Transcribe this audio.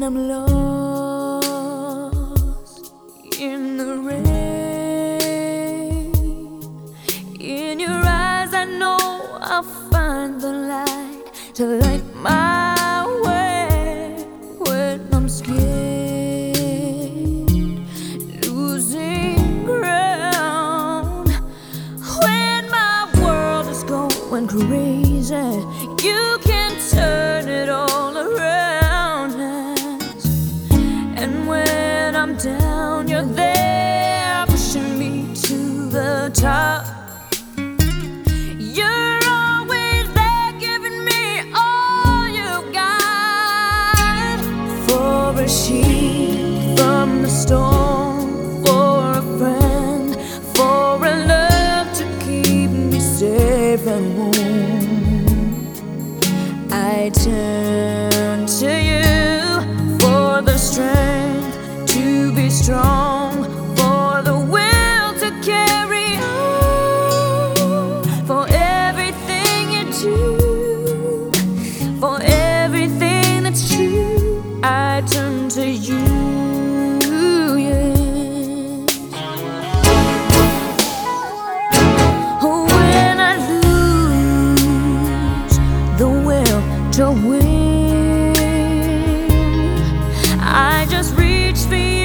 when I'm lost in the rain. In your eyes I know I'll find the light to light my way when I'm scared, losing ground. When my world is going crazy, you can turn it all around. And when I'm down, you're there pushing me to the top. You're always there giving me all you got. For a sheep from the storm, for a friend, for a love to keep me safe and warm, I turn to you for the strength to be strong, for the will to carry on, for everything you do, for everything that's true. I turn to you, yes. When I lose the will to win, I just reach for you.